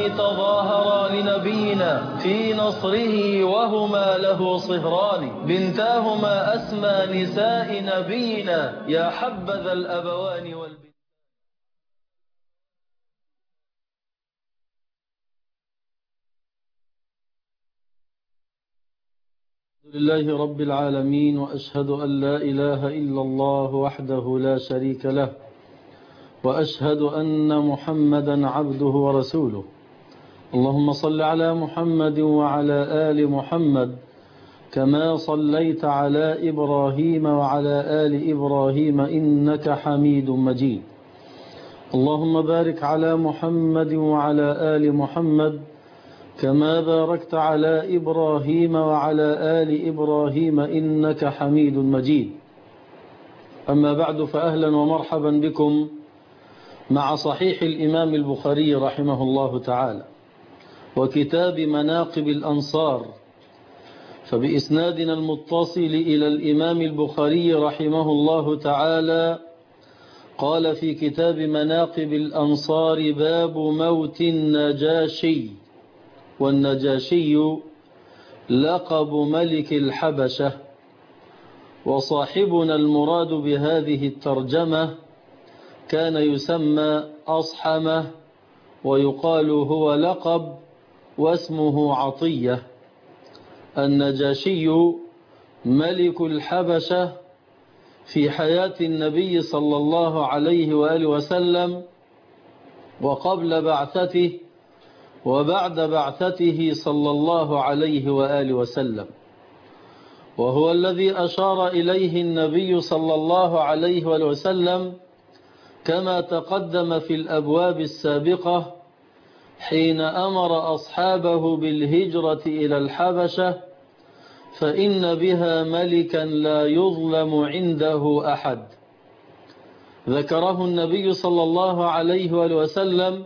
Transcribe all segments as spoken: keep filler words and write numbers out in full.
تظاهرا لنبينا في نصره وهما له صهران، بنتاهما أسمى نساء نبينا، يا حبذا الأبوان والبنتان. لله رب العالمين، وأشهد أن لا إله إلا الله وحده لا شريك له، وأشهد أن محمدا عبده ورسوله. اللهم صل على محمد وعلى آل محمد كما صليت على إبراهيم وعلى آل إبراهيم إنك حميد مجيد. اللهم بارك على محمد وعلى آل محمد كما باركت على إبراهيم وعلى آل إبراهيم إنك حميد مجيد. أما بعد، فأهلا ومرحبا بكم مع صحيح الإمام البخاري رحمه الله تعالى وكتاب مناقب الأنصار. فبإسنادنا المتصل إلى الإمام البخاري رحمه الله تعالى قال في كتاب مناقب الأنصار: باب موت النجاشي. والنجاشي لقب ملك الحبشة، وصاحبنا المراد بهذه الترجمة كان يسمى أصحمة، ويقال هو لقب واسمه عطية. النجاشي ملك الحبشة في حياة النبي صلى الله عليه وآله وسلم، وقبل بعثته وبعد بعثته صلى الله عليه وآله وسلم، وهو الذي أشار إليه النبي صلى الله عليه وآله وسلم كما تقدم في الأبواب السابقة حين أمر أصحابه بالهجرة إلى الحبشة، فإن بها ملكا لا يظلم عنده أحد. ذكره النبي صلى الله عليه وآله وسلم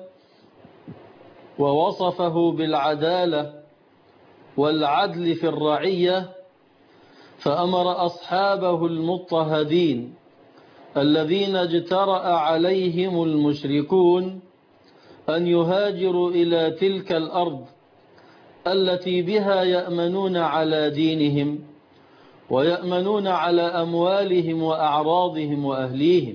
ووصفه بالعدالة والعدل في الرعية، فأمر أصحابه المضطهدين الذين اجترأ عليهم المشركون أن يهاجروا إلى تلك الأرض التي بها يأمنون على دينهم ويأمنون على أموالهم وأعراضهم وأهليهم.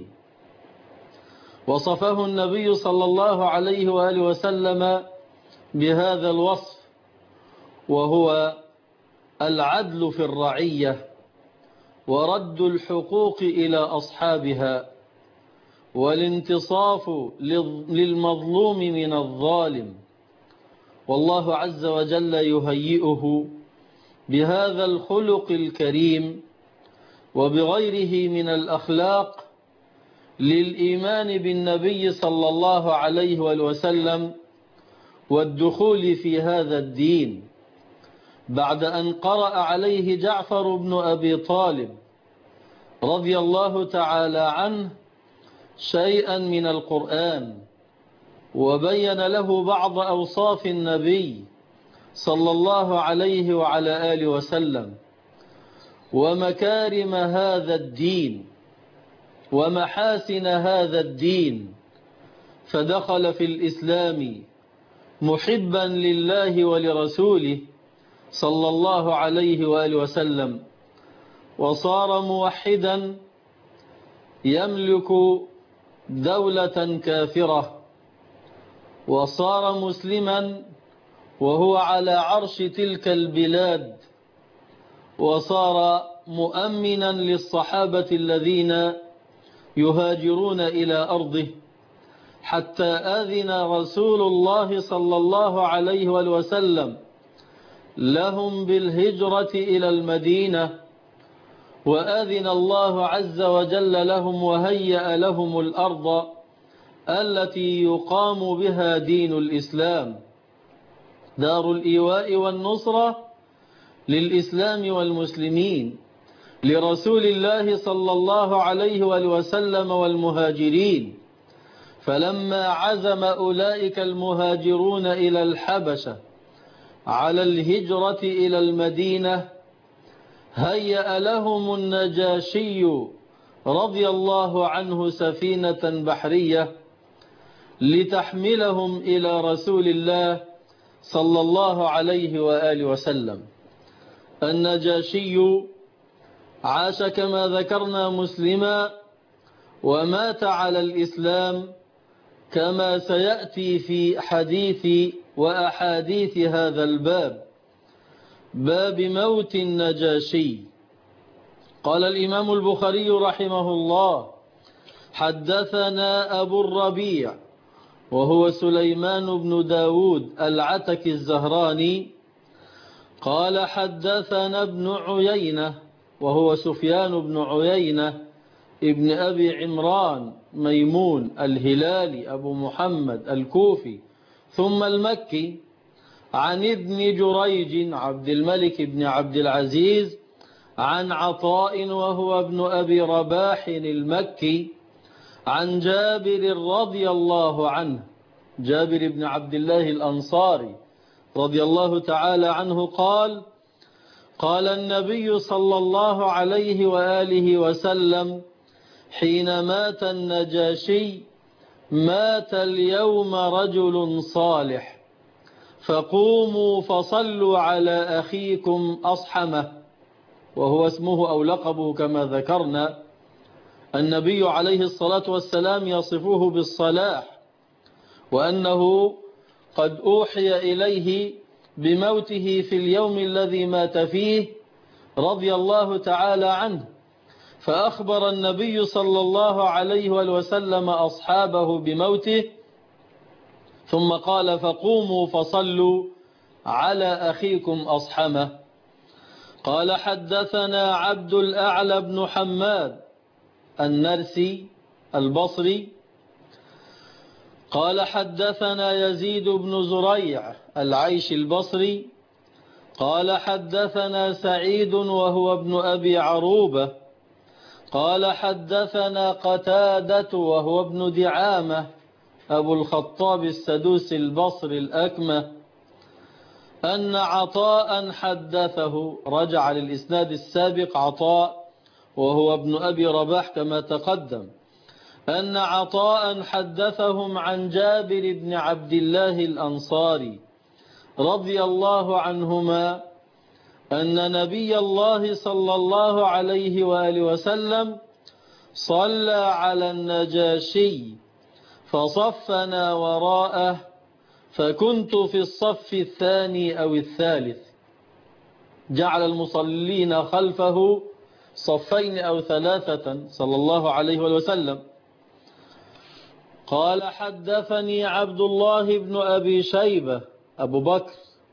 وصفه النبي صلى الله عليه وآله وسلم بهذا الوصف، وهو العدل في الرعية ورد الحقوق إلى أصحابها والانتصاف للمظلوم من الظالم. والله عز وجل يهيئه بهذا الخلق الكريم وبغيره من الأخلاق للإيمان بالنبي صلى الله عليه وسلم والدخول في هذا الدين، بعد أن قرأ عليه جعفر بن أبي طالب رضي الله تعالى عنه شيئا من القرآن، وبين له بعض أوصاف النبي صلى الله عليه وعلى آله وسلم ومكارم هذا الدين ومحاسن هذا الدين، فدخل في الإسلام محبا لله ولرسوله صلى الله عليه وآله وسلم، وصار موحدا يملك دولة كافرة، وصار مسلما وهو على عرش تلك البلاد، وصار مؤمنا للصحابة الذين يهاجرون إلى أرضه، حتى أذن رسول الله صلى الله عليه وسلم لهم بالهجرة إلى المدينة، وأذن الله عز وجل لهم وهيأ لهم الأرض التي يقام بها دين الإسلام، دار الإيواء والنصرة للإسلام والمسلمين، لرسول الله صلى الله عليه وسلم والمهاجرين. فلما عزم أولئك المهاجرون إلى الحبشة على الهجرة إلى المدينة، هيأ لهم النجاشي رضي الله عنه سفينة بحرية لتحملهم إلى رسول الله صلى الله عليه وآله وسلم. النجاشي عاش كما ذكرنا مسلما ومات على الإسلام كما سيأتي في حديث وأحاديث هذا الباب، باب موت النجاشي. قال الإمام البخاري رحمه الله: حدثنا أبو الربيع وهو سليمان بن داود العتكي الزهراني قال حدثنا ابن عيينة وهو سفيان بن عيينة ابن أبي عمران ميمون الهلالي أبو محمد الكوفي ثم المكي، عن ابن جريج عبد الملك بن عبد العزيز عن عطاء وهو ابن أبي رباح المكي عن جابر رضي الله عنه، جابر بن عبد الله الأنصاري رضي الله تعالى عنه قال: قال النبي صلى الله عليه وآله وسلم حين مات النجاشي: مات اليوم رجل صالح فقوموا فصلوا على أخيكم أصحمه، وهو اسمه أو لقبه كما ذكرنا. النبي عليه الصلاة والسلام يصفه بالصلاح، وأنه قد أوحي إليه بموته في اليوم الذي مات فيه رضي الله تعالى عنه، فأخبر النبي صلى الله عليه وسلم أصحابه بموته، ثم قال: فقوموا فصلوا على أخيكم أصحمه. قال حدثنا عبد الأعلى بن حماد النرسي البصري قال حدثنا يزيد بن زريع العيش البصري قال حدثنا سعيد وهو ابن أبي عروبة قال حدثنا قتادة وهو ابن دعامة أبو الخطاب السدوسي البصري الأكمة أن عطاء حدثه، رجع للإسناد السابق عطاء وهو ابن أبي رباح كما تقدم، أن عطاء حدثهم عن جابر بن عبد الله الأنصاري رضي الله عنهما أن نبي الله صلى الله عليه وآله وسلم صلى على النجاشي فصفنا وراءه فكنت في الصف الثاني أو الثالث، جعل المصلين خلفه صفين أو ثلاثة صلى الله عليه وسلم. قال حدثني عبد الله بن أبي شيبة أبو بكر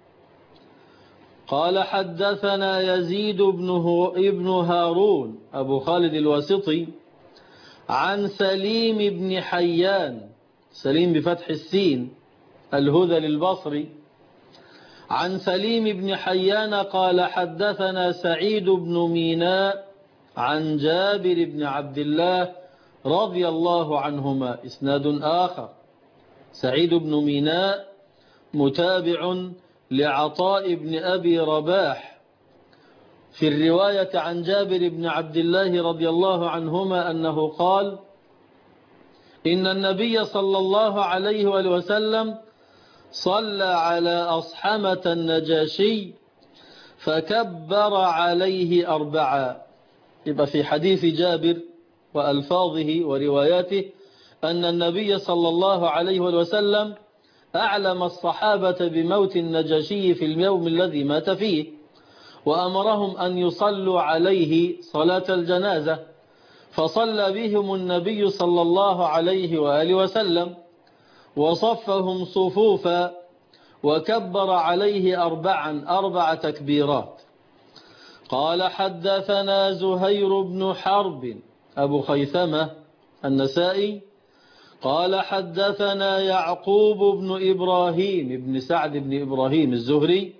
قال حدثنا يزيد ابن هارون أبو خالد الواسطي عن سليم بن حيان، سليم بفتح السين الهذلي البصري، عن سليم بن حيان قال حدثنا سعيد بن ميناء عن جابر بن عبد الله رضي الله عنهما. إسناد آخر، سعيد بن ميناء متابع لعطاء بن أبي رباح في الرواية عن جابر بن عبد الله رضي الله عنهما أنه قال: إن النبي صلى الله عليه وسلم صلى على أصحمة النجاشي فكبر عليه أربعا. يبقى في حديث جابر وألفاظه ورواياته أن النبي صلى الله عليه وسلم أعلم الصحابة بموت النجاشي في اليوم الذي مات فيه، وأمرهم أن يصلوا عليه صلاة الجنازة، فصلى بهم النبي صلى الله عليه وآله وسلم وصفهم صفوفا وكبر عليه أربعا أربع تكبيرات. قال حدثنا زهير بن حرب أبو خيثمة النسائي قال حدثنا يعقوب بن إبراهيم بن سعد بن إبراهيم الزهري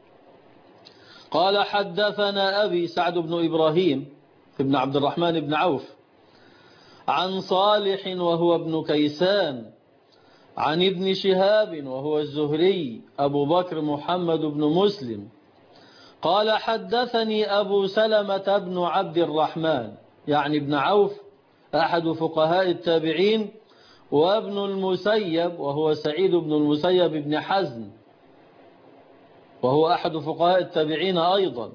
قال حدثنا أبي سعد بن إبراهيم بن عبد الرحمن بن عوف عن صالح وهو ابن كيسان عن ابن شهاب وهو الزهري أبو بكر محمد بن مسلم قال حدثني أبو سلمة بن عبد الرحمن يعني ابن عوف أحد فقهاء التابعين وابن المسيب وهو سعيد بن المسيب بن حزم وهو أحد فقهاء التابعين أيضا.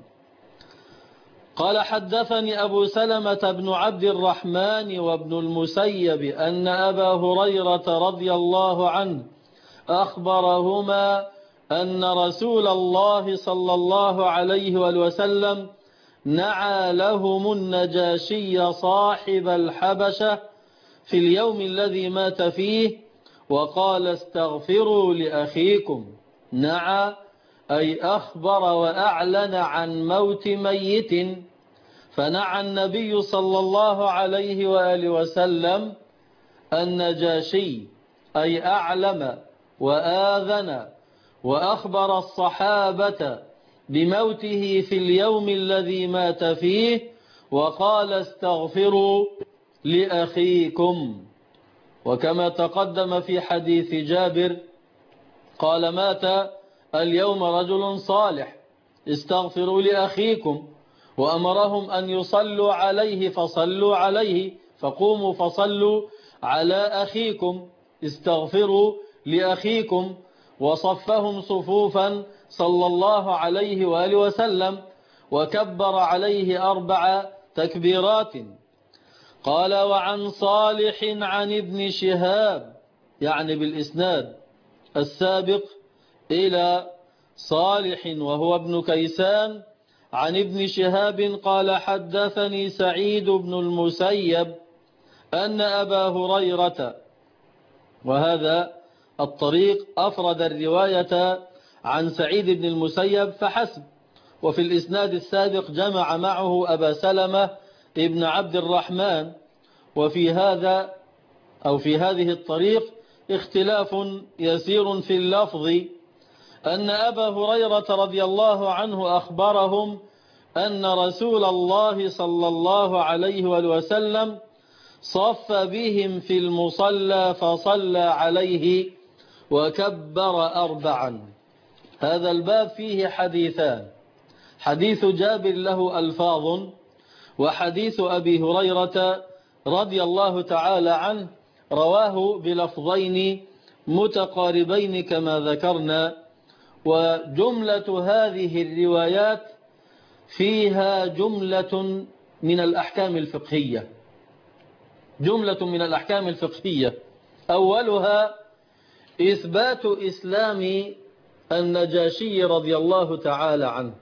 قال حدثني أبو سلمة بن عبد الرحمن وابن المسيب أن أبا هريرة رضي الله عنه أخبرهما أن رسول الله صلى الله عليه وسلم نعى لهم النجاشي صاحب الحبشة في اليوم الذي مات فيه وقال استغفروا لأخيكم. نعى أي أخبر وأعلن عن موت ميت، فنعى النبي صلى الله عليه وآله وسلم النجاشي أي أعلم وآذن وأخبر الصحابة بموته في اليوم الذي مات فيه وقال استغفروا لأخيكم. وكما تقدم في حديث جابر قال مات اليوم رجل صالح استغفروا لأخيكم، وأمرهم أن يصلوا عليه فصلوا عليه، فقوموا فصلوا على أخيكم استغفروا لأخيكم، وصفهم صفوفا صلى الله عليه وآله وسلم وكبر عليه أربع تكبيرات. قال وعن صالح عن ابن شهاب، يعني بالإسناد السابق إلى صالح وهو ابن كيسان عن ابن شهاب قال حدثني سعيد بن المسيب أن أبا هريرة، وهذا الطريق أفرد الرواية عن سعيد بن المسيب فحسب، وفي الإسناد السابق جمع معه أبا سلمة ابن عبد الرحمن. وفي هذا أو في هذه الطريق اختلاف يسير في اللفظ، أن أبا هريرة رضي الله عنه أخبرهم أن رسول الله صلى الله عليه وسلم صف بهم في المصلى فصلى عليه وكبر أربعا. هذا الباب فيه حديثان، حديث جابر له ألفاظ، وحديث أبي هريرة رضي الله تعالى عنه رواه بلفظين متقاربين كما ذكرنا. وجملة هذه الروايات فيها جملة من الأحكام الفقهية، جملة من الأحكام الفقهية أولها إثبات إسلام النجاشي رضي الله تعالى عنه،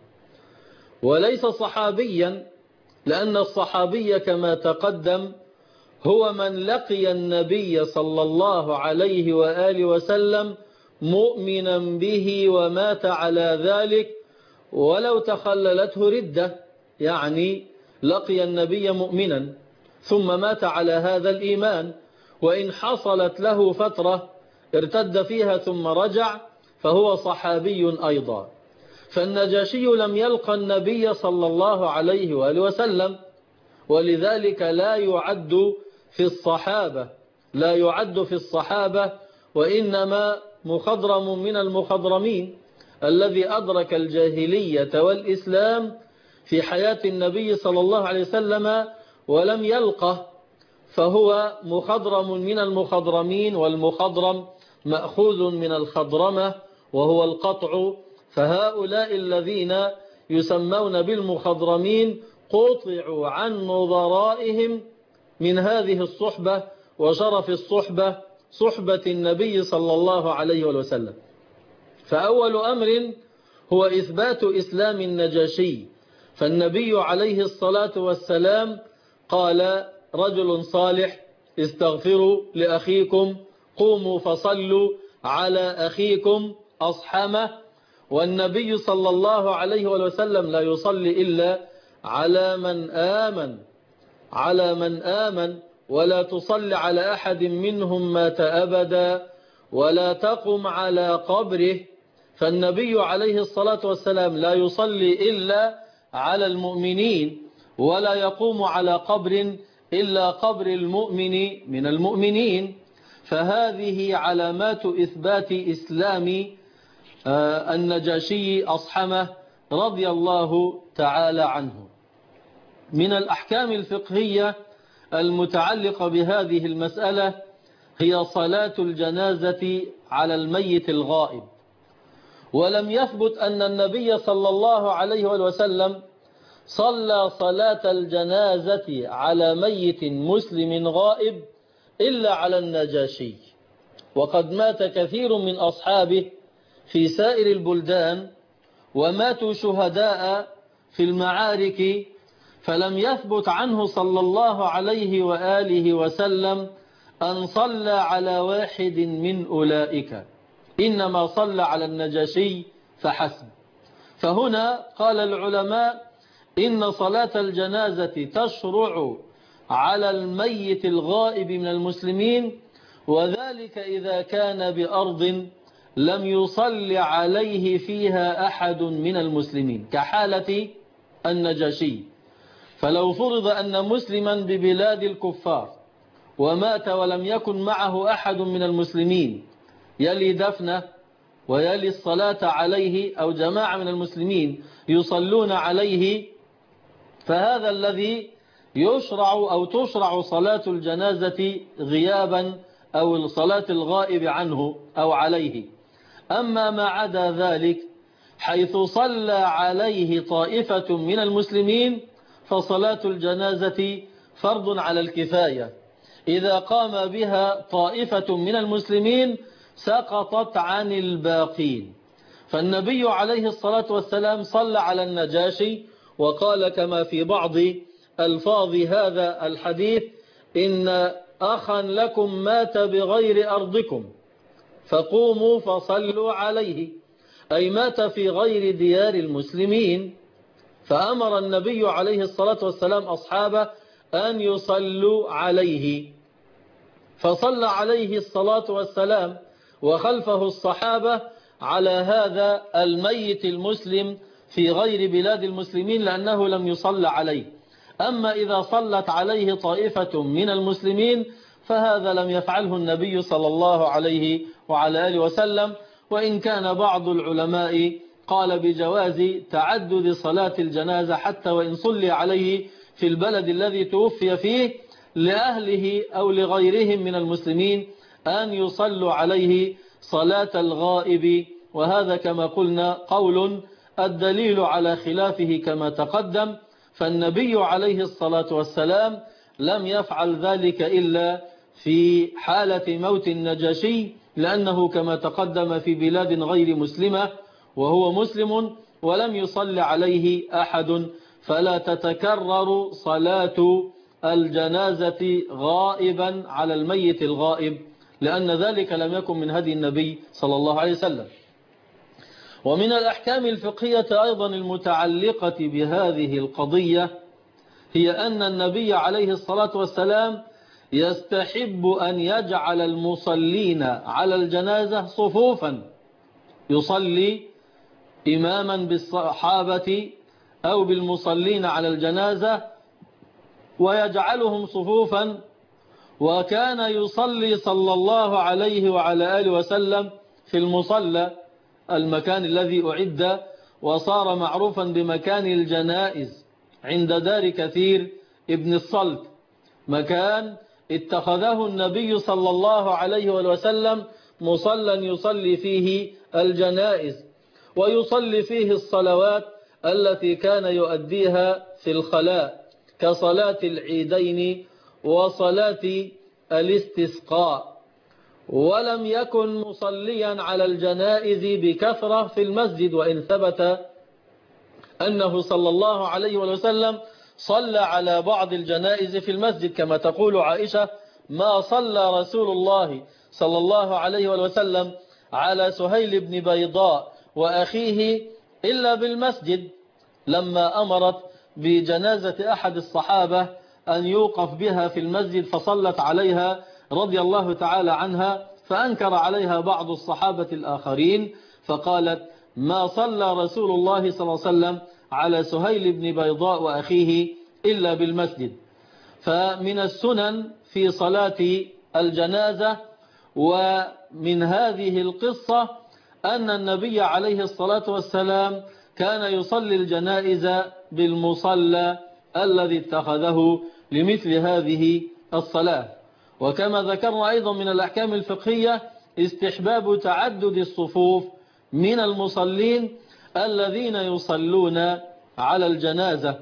وليس صحابيا، لأن الصحابي كما تقدم هو من لقي النبي صلى الله عليه وآله وسلم مؤمنا به ومات على ذلك ولو تخللته ردة، يعني لقي النبي مؤمنا ثم مات على هذا الإيمان، وإن حصلت له فترة ارتد فيها ثم رجع فهو صحابي أيضا. فالنجاشي لم يلقى النبي صلى الله عليه وآله وسلم، ولذلك لا يعد في الصحابة لا يعد في الصحابة وإنما مخضرم من المخضرمين الذي أدرك الجاهلية والإسلام في حياة النبي صلى الله عليه وسلم ولم يلقه، فهو مخضرم من المخضرمين، والمخضرم مأخوذ من الخضرمة وهو القطع. فهؤلاء الذين يسمون بالمخضرمين قطعوا عن نظرائهم من هذه الصحبة وشرف الصحبة، صحبة النبي صلى الله عليه وسلم. فأول أمر هو إثبات إسلام النجاشي، فالنبي عليه الصلاة والسلام قال رجل صالح استغفروا لأخيكم، قوموا فصلوا على أخيكم أصحمه، والنبي صلى الله عليه وسلم لا يصلي إلا على من آمن على من آمن ولا تصلي على أحد منهم مات أبدا ولا تقم على قبره. فالنبي عليه الصلاة والسلام لا يصلي إلا على المؤمنين ولا يقوم على قبر إلا قبر المؤمن من المؤمنين. فهذه علامات إثبات إسلام النجاشي أصحمه رضي الله تعالى عنه. من الأحكام الفقهية المتعلقة بهذه المسألة هي صلاة الجنازة على الميت الغائب. ولم يثبت أن النبي صلى الله عليه وسلم صلى صلاة الجنازة على ميت مسلم غائب إلا على النجاشي، وقد مات كثير من أصحابه في سائر البلدان وماتوا شهداء في المعارك، فلم يثبت عنه صلى الله عليه وآله وسلم أن صلى على واحد من أولئك، إنما صلى على النجاشي فحسب. فهنا قال العلماء إن صلاة الجنازة تشرع على الميت الغائب من المسلمين، وذلك إذا كان بأرض لم يصل عليه فيها أحد من المسلمين كحالة النجاشي. فلو فرض أن مسلما ببلاد الكفار ومات ولم يكن معه أحد من المسلمين يلي دفنه ويلي الصلاة عليه، أو جماعة من المسلمين يصلون عليه، فهذا الذي يشرع أو تشرع صلاة الجنازة غيابا أو صلاة الغائب عنه أو عليه. أما ما عدا ذلك حيث صلى عليه طائفة من المسلمين فصلاة الجنازة فرض على الكفاية، إذا قام بها طائفة من المسلمين سقطت عن الباقين. فالنبي عليه الصلاة والسلام صلى على النجاشي وقال كما في بعض ألفاظ هذا الحديث: إن أخا لكم مات بغير أرضكم فقوموا فصلوا عليه، أي مات في غير ديار المسلمين. فأمر النبي عليه الصلاة والسلام أصحابه أن يصلوا عليه، فصلى عليه الصلاة والسلام وخلفه الصحابة على هذا الميت المسلم في غير بلاد المسلمين لأنه لم يصلى عليه. أما إذا صلت عليه طائفة من المسلمين فهذا لم يفعله النبي صلى الله عليه وعلى آله وسلم، وإن كان بعض العلماء قال بجواز تعدد صلاة الجنازة حتى وإن صلي عليه في البلد الذي توفي فيه لأهله أو لغيرهم من المسلمين أن يصلوا عليه صلاة الغائب. وهذا كما قلنا قول الدليل على خلافه كما تقدم، فالنبي عليه الصلاة والسلام لم يفعل ذلك إلا في حالة موت النجاشي، لأنه كما تقدم في بلاد غير مسلمة وهو مسلم ولم يصل عليه أحد، فلا تتكرر صلاة الجنازة غائبا على الميت الغائب، لأن ذلك لم يكن من هدي النبي صلى الله عليه وسلم. ومن الأحكام الفقهية أيضا المتعلقة بهذه القضية هي أن النبي عليه الصلاة والسلام يستحب أن يجعل المصلين على الجنازة صفوفا، يصلي إماما بالصحابة أو بالمصلين على الجنازة ويجعلهم صفوفا. وكان يصلي صلى الله عليه وعلى آله وسلم في المصلى، المكان الذي أعد وصار معروفا بمكان الجنائز عند دار كثير ابن الصلت، مكان اتخذه النبي صلى الله عليه وسلم مصلى يصلي فيه الجنائز ويصلي فيه الصلوات التي كان يؤديها في الخلاء كصلاة العيدين وصلاة الاستسقاء. ولم يكن مصليا على الجنائز بكثرة في المسجد، وإن ثبت أنه صلى الله عليه وسلم صلى على بعض الجنائز في المسجد، كما تقول عائشة: ما صلى رسول الله صلى الله عليه وسلم على سهيل بن بيضاء وأخيه إلا بالمسجد، لما أمرت بجنازة أحد الصحابة أن يوقف بها في المسجد فصلت عليها رضي الله تعالى عنها، فأنكر عليها بعض الصحابة الآخرين فقالت: ما صلى رسول الله صلى الله عليه وسلم على سهيل بن بيضاء وأخيه إلا بالمسجد. فمن السنن في صلاة الجنازة ومن هذه القصة أن النبي عليه الصلاة والسلام كان يصلي الجنائز بالمصلى الذي اتخذه لمثل هذه الصلاة. وكما ذكرنا أيضا من الأحكام الفقهية استحباب تعدد الصفوف من المصلين الذين يصلون على الجنازة.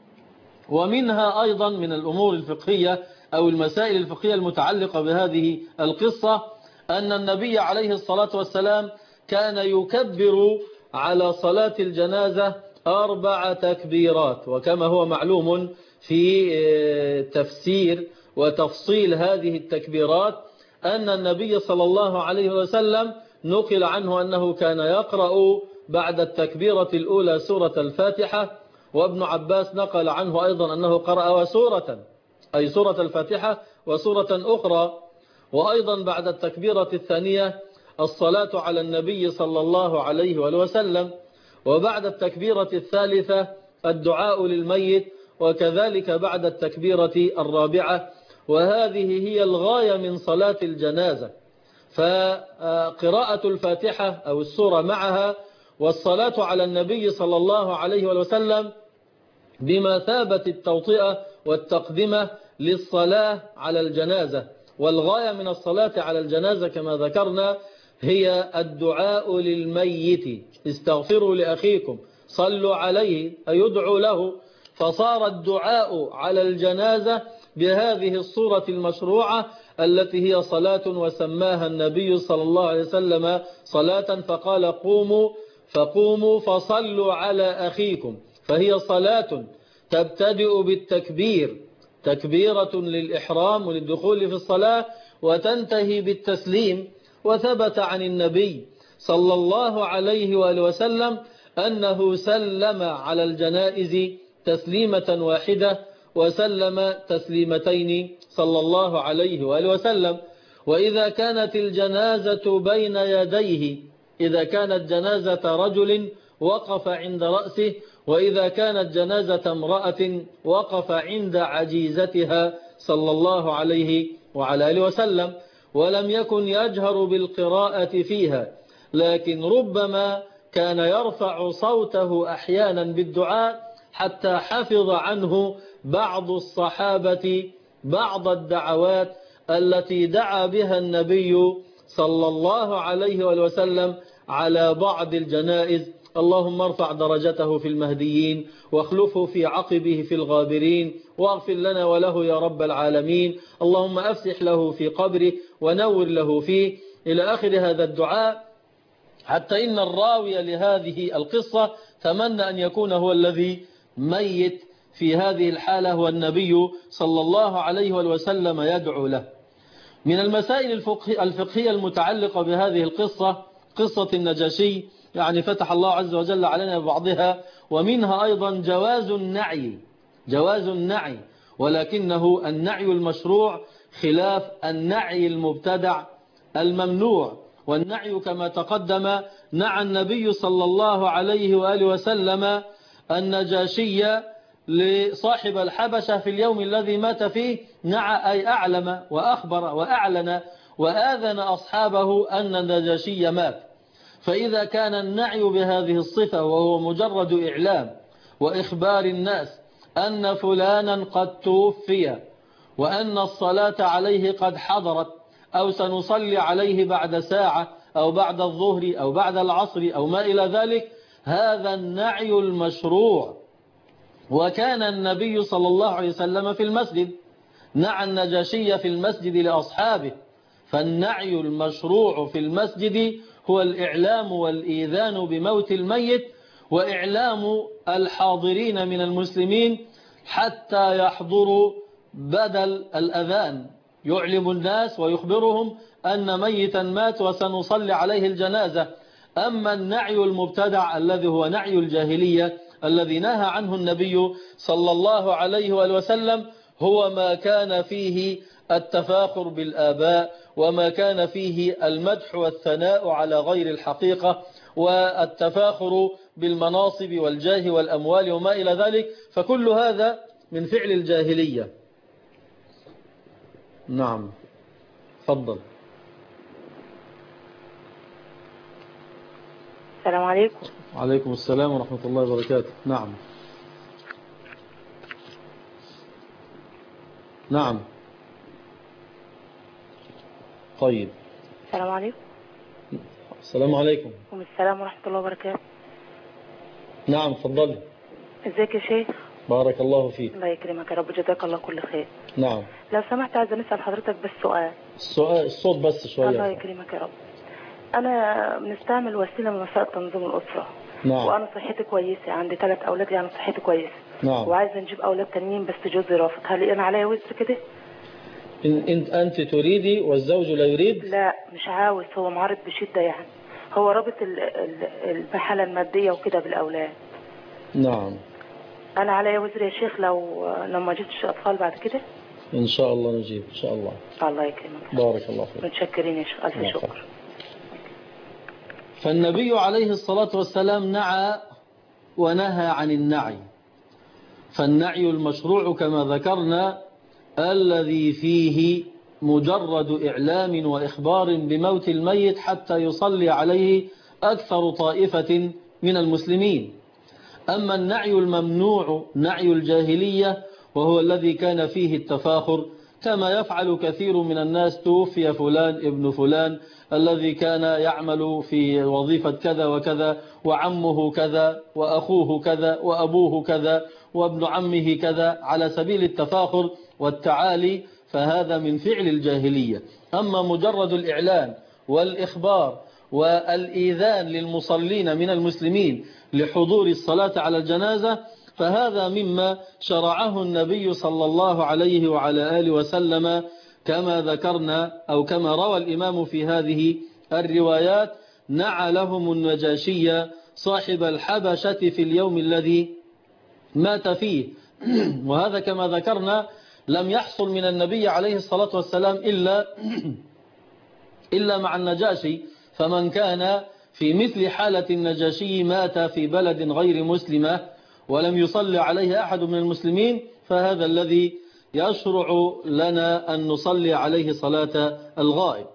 ومنها أيضا من الأمور الفقهية أو المسائل الفقهية المتعلقة بهذه القصة أن النبي عليه الصلاة والسلام كان يكبر على صلاة الجنازة أربع تكبيرات، وكما هو معلوم في تفسير وتفصيل هذه التكبيرات أن النبي صلى الله عليه وسلم نقل عنه أنه كان يقرأ بعد التكبيرة الأولى سورة الفاتحة، وابن عباس نقل عنه أيضا أنه قرأ وسورة أي سورة الفاتحة وسورة أخرى، وأيضا بعد التكبيرة الثانية الصلاة على النبي صلى الله عليه وسلم، وبعد التكبيرة الثالثة الدعاء للميت، وكذلك بعد التكبيرة الرابعة. وهذه هي الغاية من صلاة الجنازة، فقراءة الفاتحة أو السورة معها والصلاة على النبي صلى الله عليه وسلم بمثابة التوطئة والتقدمة للصلاة على الجنازة. والغاية من الصلاة على الجنازة كما ذكرنا هي الدعاء للميت، استغفروا لأخيكم، صلوا عليه أي يدعوا له. فصار الدعاء على الجنازة بهذه الصورة المشروعة التي هي صلاة وسماها النبي صلى الله عليه وسلم صلاة، فقال قوموا فقوموا فصلوا على أخيكم، فهي صلاة تبتدئ بالتكبير، تكبيرة للإحرام وللدخول في الصلاة، وتنتهي بالتسليم. وثبت عن النبي صلى الله عليه وآله وسلم أنه سلم على الجنائز تسليمة واحدة وسلم تسليمتين صلى الله عليه وآله وسلم. وإذا كانت الجنازة بين يديه، إذا كانت جنازة رجل وقف عند رأسه، وإذا كانت جنازة امرأة وقف عند عجيزتها صلى الله عليه وعلى آله وسلم، ولم يكن يجهر بالقراءة فيها، لكن ربما كان يرفع صوته أحيانا بالدعاء حتى حفظ عنه بعض الصحابة بعض الدعوات التي دعا بها النبي صلى الله عليه وسلم على بعض الجنائز. اللهم ارفع درجته في المهديين واخلفه في عقبه في الغابرين، واغفر لنا وله يا رب العالمين. اللهم أفسح له في قبره ونور له فيه، إلى آخر هذا الدعاء. حتى إن الراوي لهذه القصة تمنى أن يكون هو الذي ميت في هذه الحالة والنبي صلى الله عليه وسلم يدعو له. من المسائل الفقهية المتعلقة بهذه القصة قصة النجاشي، يعني فتح الله عز وجل علينا ببعضها، ومنها أيضا جواز النعي، جواز النعي، ولكنه النعي المشروع خلاف النعي المبتدع الممنوع. والنعي كما تقدم نعى النبي صلى الله عليه وآله وسلم النجاشي لصاحب الحبشة في اليوم الذي مات فيه، نعى أي أعلم وأخبر وأعلن وآذن أصحابه أن النجاشي مات. فإذا كان النعي بهذه الصفة وهو مجرد إعلام وإخبار الناس أن فلانا قد توفي وأن الصلاة عليه قد حضرت، أو سنصلي عليه بعد ساعة أو بعد الظهر أو بعد العصر أو ما إلى ذلك، هذا النعي المشروع. وكان النبي صلى الله عليه وسلم في المسجد، نعى النجاشي في المسجد لأصحابه. فالنعي المشروع في المسجد هو الإعلام والإيذان بموت الميت، وإعلام الحاضرين من المسلمين حتى يحضروا بدل الأذان، يعلم الناس ويخبرهم أن ميتا مات وسنصلي عليه الجنازة. أما النعي المبتدع الذي هو نعي الجاهلية الذي نهى عنه النبي صلى الله عليه وآله وسلم هو ما كان فيه التفاخر بالآباء، وما كان فيه المدح والثناء على غير الحقيقة، والتفاخر بالمناصب والجاه والأموال وما إلى ذلك، فكل هذا من فعل الجاهلية. نعم، تفضل. السلام عليكم. وعليكم السلام ورحمة الله وبركاته. نعم نعم طيب. السلام عليكم. السلام عليكم. وعليكم السلام ورحمة الله وبركاته. نعم اتفضلي. ازيك يا شيخ؟ بارك الله فيك. الله يكرمك يا رب، جزاك الله كل خير. نعم. لو سمحت عايزة نسأل حضرتك بس سؤال. السؤال الصوت بس شوية. الله يكرمك يا رب. أنا بنستعمل وسيلة من وسائل تنظيم الأسرة. نعم. وأنا صحتي كويسة، عندي ثلاث أولاد، يعني صحتي كويسة. نعم. وعايزة نجيب أولاد تانيين بس جوزي رافض، هل أنا عليا وزر كده؟ إن أنت أنت تريدي والزوج لا يريد؟ لا مش عاوز، هو معارض بشدة، يعني هو رابط الحالة المادية وكده بالأولاد. نعم. أنا عليا وزر يا شيخ لو لو ما جبتش أطفال بعد كده؟ إن شاء الله نجيب إن شاء الله. الله يكرمك. بارك الله فيك. متشكرين يا شيخ، ألف شكر. فالنبي عليه الصلاة والسلام نعى ونهى عن النعي. فالنعي المشروع كما ذكرنا الذي فيه مجرد إعلام وإخبار بموت الميت حتى يصلي عليه أكثر طائفة من المسلمين. أما النعي الممنوع نعي الجاهلية، وهو الذي كان فيه التفاخر كما يفعل كثير من الناس، توفي فلان ابن فلان الذي كان يعمل في وظيفة كذا وكذا، وعمه كذا وأخوه كذا وأبوه كذا وابن عمه كذا، على سبيل التفاخر والتعالي، فهذا من فعل الجاهلية. أما مجرد الإعلان والإخبار والإيذان للمصلين من المسلمين لحضور الصلاة على الجنازة، فهذا مما شرعه النبي صلى الله عليه وعلى آله وسلم، كما ذكرنا أو كما روى الإمام في هذه الروايات: نعى لهم النجاشي صاحب الحبشة في اليوم الذي مات فيه. وهذا كما ذكرنا لم يحصل من النبي عليه الصلاة والسلام إلا إلا مع النجاشي. فمن كان في مثل حالة النجاشي مات في بلد غير مسلمة ولم يصلي عليه أحد من المسلمين، فهذا الذي يشرع لنا أن نصلي عليه صلاة الغائب.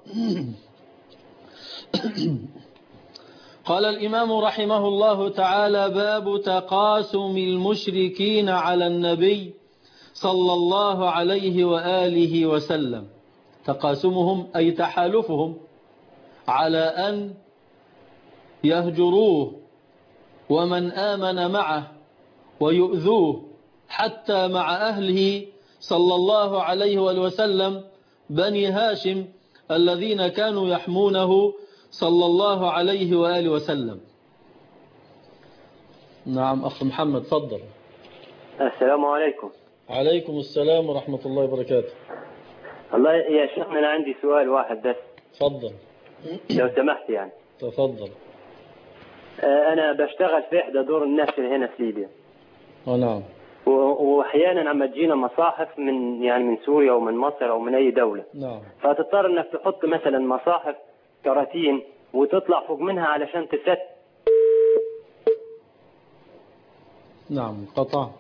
قال الإمام رحمه الله تعالى: باب تقاسم المشركين على النبي صلى الله عليه وآله وسلم. تقاسمهم أي تحالفهم على أن يهجروه ومن آمن معه ويؤذوه، حتى مع أهله صلى الله عليه وآله وسلم بني هاشم الذين كانوا يحمونه صلى الله عليه وآله وسلم. نعم أخ محمد تفضل. السلام عليكم. عليكم السلام ورحمة الله وبركاته. الله يا شيخ، أنا عندي سؤال واحد بس. تفضل. لو سمحت يعني. تفضل. أنا بشتغل في إحدى دور النشر هنا في ليبيا. نعم. وأحيانا عم تجينا مصاحف من يعني من سوريا ومن مصر أو من أي دولة. نعم. فتضطر إنك تحط مثلا مصاحف كراتين وتطلع فوق منها علشان تست. نعم قطع.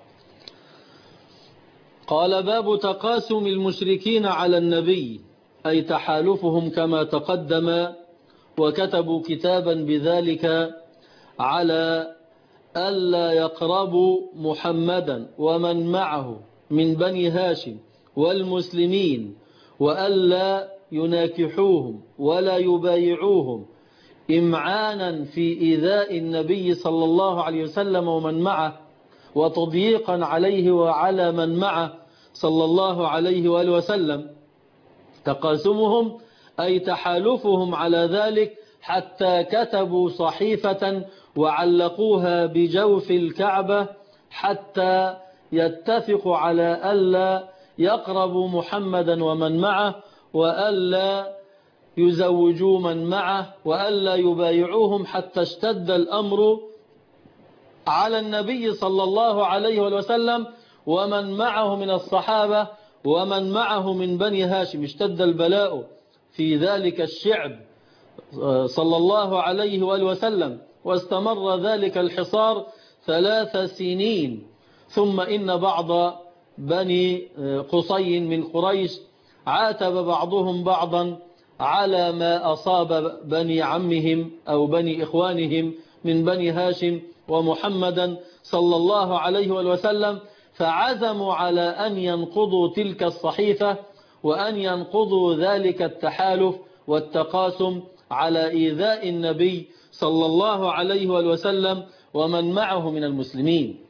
قال: باب تقاسم المشركين على النبي، أي تحالفهم كما تقدم، وكتبوا كتابا بذلك على ألا يقربوا محمدا ومن معه من بني هاشم والمسلمين، وألا يناكحوهم ولا يبايعوهم، إمعانا في إيذاء النبي صلى الله عليه وسلم ومن معه، وتضييقا عليه وعلى من معه صلى الله عليه وآله وسلم. تقاسمهم أي تحالفهم على ذلك، حتى كتبوا صحيفة وعلقوها بجوف الكعبة حتى يتفقوا على ألا يقربوا محمدا ومن معه، وألا يزوجوا من معه، وألا يبايعوهم، حتى اشتد الأمر على النبي صلى الله عليه وسلم ومن معه من الصحابة ومن معه من بني هاشم. اشتد البلاء في ذلك الشعب صلى الله عليه وآله وسلم، واستمر ذلك الحصار ثلاث سنين. ثم إن بعض بني قصي من قريش عاتب بعضهم بعضا على ما أصاب بني عمهم أو بني إخوانهم من بني هاشم ومحمدا صلى الله عليه وسلم، فعزموا على أن ينقضوا تلك الصحيفة وأن ينقضوا ذلك التحالف والتقاسم على إيذاء النبي صلى الله عليه وسلم ومن معه من المسلمين.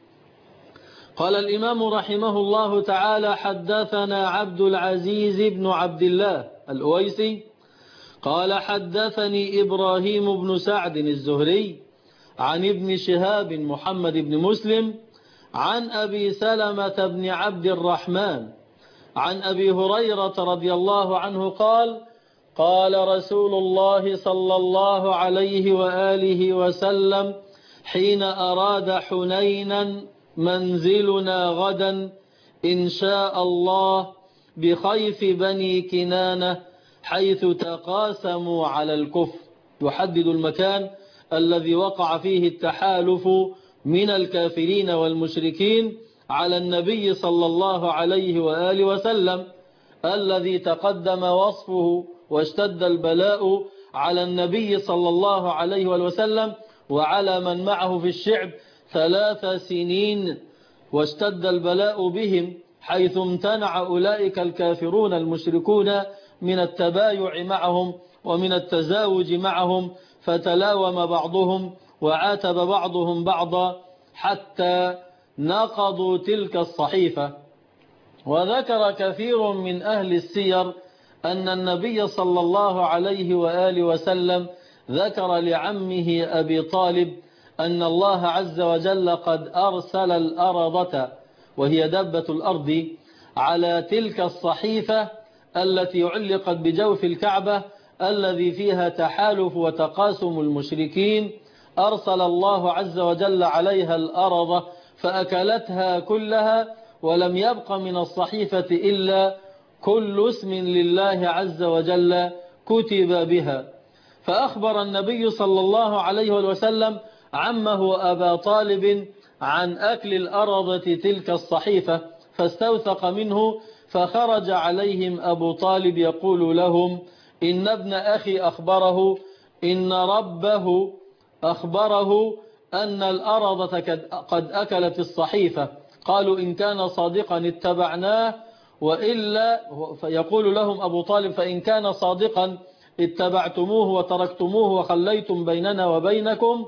قال الإمام رحمه الله تعالى: حدثنا عبد العزيز بن عبد الله الأويسي قال حدثني إبراهيم بن سعد الزهري عن ابن شهاب محمد بن مسلم عن أبي سلمة بن عبد الرحمن عن أبي هريرة رضي الله عنه قال: قال رسول الله صلى الله عليه وآله وسلم حين أراد حنينا: منزلنا غدا إن شاء الله بخيف بني كنانة حيث تقاسموا على الكفر. يحدد المكان الذي وقع فيه التحالف من الكافرين والمشركين على النبي صلى الله عليه وآله وسلم، الذي تقدم وصفه واشتد البلاء على النبي صلى الله عليه وسلم وعلى من معه في الشعب ثلاث سنين، واشتد البلاء بهم حيث امتنع أولئك الكافرون المشركون من التبايع معهم ومن التزاوج معهم، فتلاوم بعضهم وعاتب بعضهم بعضا حتى نقضوا تلك الصحيفة. وذكر كثير من أهل السير أن النبي صلى الله عليه وآله وسلم ذكر لعمه أبي طالب أن الله عز وجل قد أرسل الأرضة وهي دبة الأرض على تلك الصحيفة التي علقت بجوف الكعبة الذي فيها تحالف وتقاسم المشركين. أرسل الله عز وجل عليها الأرض فأكلتها كلها، ولم يبق من الصحيفة إلا كل اسم لله عز وجل كتب بها. فأخبر النبي صلى الله عليه وسلم عمه أبا طالب عن أكل الأرضة تلك الصحيفة، فاستوثق منه، فخرج عليهم أبو طالب يقول لهم: إن ابن أخي أخبره إن ربه أخبره أن الأرضة قد أكلت الصحيفة. قالوا: إن كان صادقا اتبعناه، وإلا فيقول لهم أبو طالب: فإن كان صادقا اتبعتموه وتركتموه وخليتم بيننا وبينكم،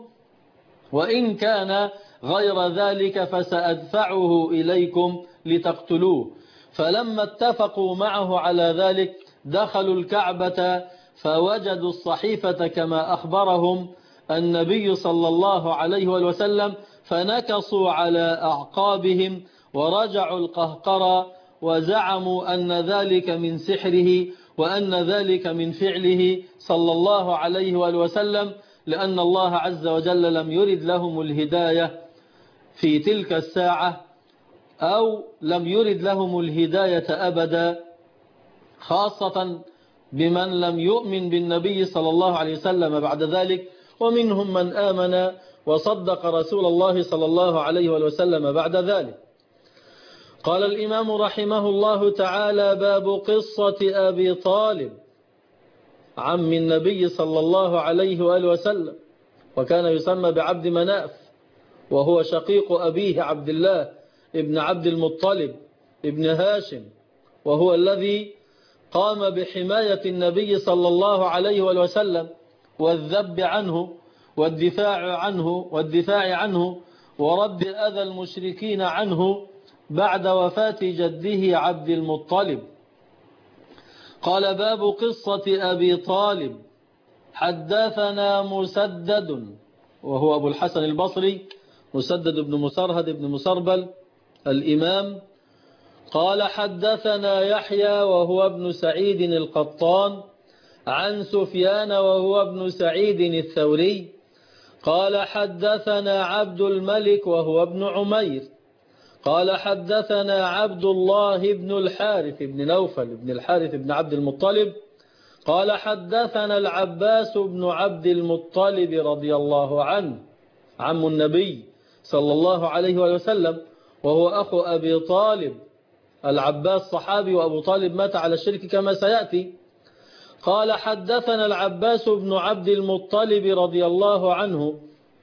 وإن كان غير ذلك فسأدفعه إليكم لتقتلوه. فلما اتفقوا معه على ذلك دخلوا الكعبة فوجدوا الصحيفة كما أخبرهم النبي صلى الله عليه وسلم، فنكصوا على أعقابهم ورجعوا القهقرى وزعموا أن ذلك من سحره وأن ذلك من فعله صلى الله عليه وسلم، لأن الله عز وجل لم يرد لهم الهداية في تلك الساعة، أو لم يرد لهم الهداية أبدا، خاصة بمن لم يؤمن بالنبي صلى الله عليه وسلم بعد ذلك، ومنهم من آمن وصدق رسول الله صلى الله عليه وسلم بعد ذلك. قال الإمام رحمه الله تعالى: باب قصة أبي طالب عم النبي صلى الله عليه وآله وسلم، وكان يسمى بعبد مناف، وهو شقيق أبيه عبد الله ابن عبد المطلب ابن هاشم، وهو الذي قام بحماية النبي صلى الله عليه وسلم والذب عنه والدفاع عنه والدفاع عنه ورد أذى المشركين عنه بعد وفاة جده عبد المطلب. قال: باب قصة أبي طالب. حدثنا مسدد وهو أبو الحسن البصري، مسدد بن مسرهد بن مسربل الإمام. قال: حدثنا يحيى وهو ابن سعيد القطان عن سفيان وهو ابن سعيد الثوري قال: حدثنا عبد الملك وهو ابن عمير قال: حدثنا عبد الله بن الحارث بن نوفل بن الحارث بن عبد المطلب قال: حدثنا العباس بن عبد المطلب رضي الله عنه عم النبي صلى الله عليه وسلم، وهو أخو أبي طالب. العباس صحابي وأبو طالب مات على الشرك كما سيأتي. قال: حدثنا العباس بن عبد المطلب رضي الله عنه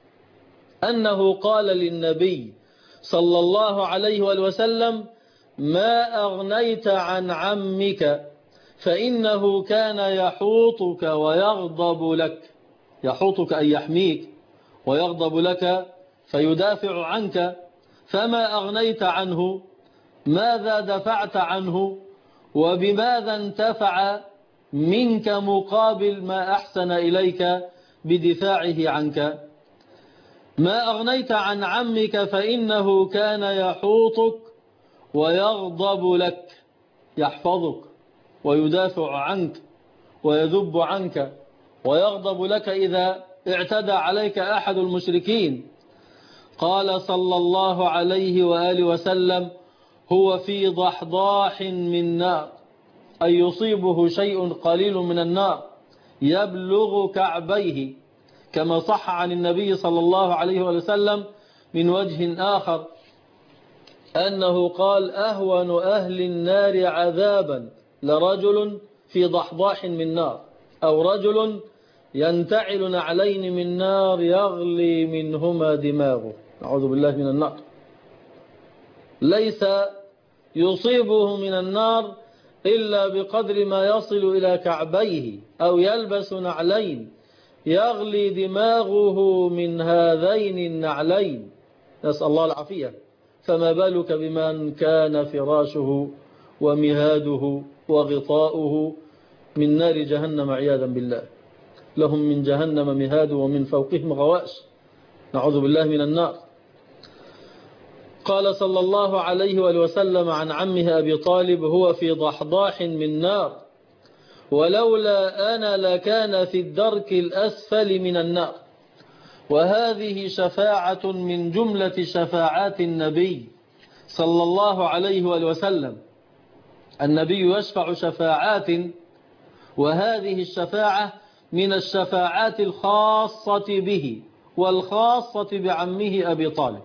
أنه قال للنبي صلى الله عليه وسلم: ما أغنيت عن عمك فإنه كان يحوطك ويغضب لك. يحوطك أي يحميك، ويغضب لك فيدافع عنك، فما أغنيت عنه؟ ماذا دفعت عنه؟ وبماذا انتفع منك مقابل ما أحسن إليك بدفاعه عنك؟ ما أغنيت عن عمك فإنه كان يحوطك ويغضب لك، يحفظك ويدافع عنك ويذب عنك ويغضب لك إذا اعتدى عليك أحد المشركين. قال صلى الله عليه وآله وسلم: هو في ضحضاح من نار، أي يصيبه شيء قليل من النار يبلغ كعبيه، كما صح عن النبي صلى الله عليه وسلم من وجه آخر أنه قال: أهون أهل النار عذابا لرجل في ضحضاح من نار، أو رجل ينتعل نعلين من نار يغلي منهما دماغه، نعوذ بالله من النار. ليس يصيبه من النار إلا بقدر ما يصل إلى كعبيه، أو يلبس نعلين يغلي دماغه من هذين النعلين، نسأل الله العافية. فما بالك بمن كان فراشه ومهاده وغطاؤه من نار جهنم عياذا بالله. لهم من جهنم مهاد ومن فوقهم غواش، نعوذ بالله من النار. قال صلى الله عليه وآله وسلم عن عمه أبي طالب: هو في ضحضاح من نار، ولولا أنا لكان في الدرك الأسفل من النار. وهذه شفاعة من جملة شفاعات النبي صلى الله عليه وآله وسلم. النبي يشفع شفاعات، وهذه الشفاعة من الشفاعات الخاصة به والخاصة بعمه أبي طالب.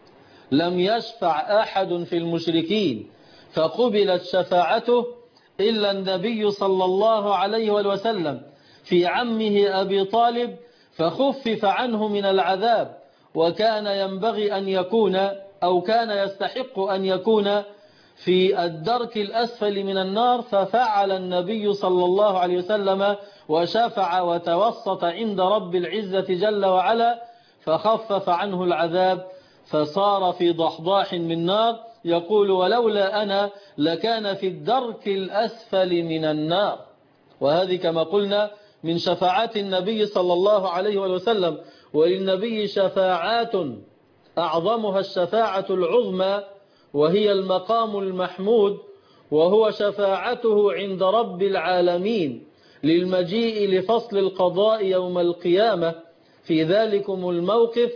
لم يشفع أحد في المشركين فقبلت شفاعته إلا النبي صلى الله عليه وسلم في عمه أبي طالب، فخفف عنه من العذاب، وكان ينبغي أن يكون أو كان يستحق أن يكون في الدرك الأسفل من النار، ففعل النبي صلى الله عليه وسلم وشفع وتوسط عند رب العزة جل وعلا، فخفف عنه العذاب فصار في ضحضاح من نار. يقول: ولولا أنا لكان في الدرك الأسفل من النار. وهذه كما قلنا من شفاعات النبي صلى الله عليه وسلم. وللنبي شفاعات أعظمها الشفاعة العظمى، وهي المقام المحمود، وهو شفاعته عند رب العالمين للمجيء لفصل القضاء يوم القيامة. في ذلكم الموقف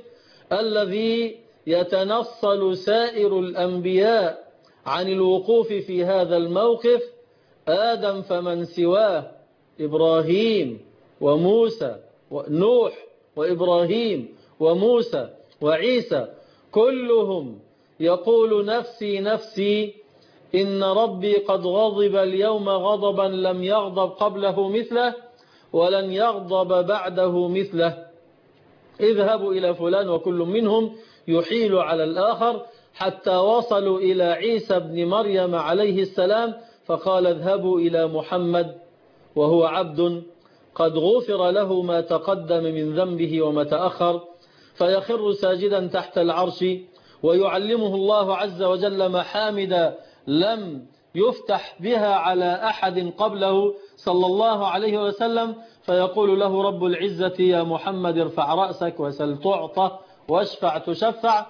الذي يتنصل سائر الأنبياء عن الوقوف في هذا الموقف، آدم فمن سواه، إبراهيم وموسى ونوح وإبراهيم وموسى وعيسى، كلهم يقول: نفسي نفسي، إن ربي قد غضب اليوم غضبا لم يغضب قبله مثله ولن يغضب بعده مثله. اذهبوا إلى فلان، وكل منهم يحيل على الآخر، حتى وصلوا إلى عيسى بن مريم عليه السلام، فقال: اذهبوا إلى محمد وهو عبد قد غفر له ما تقدم من ذنبه وما تأخر، فيخر ساجدا تحت العرش، ويعلمه الله عز وجل محامد لم يفتح بها على أحد قبله صلى الله عليه وسلم، فيقول له رب العزة: يا محمد ارفع رأسك وسل تعطى واشفع تشفع.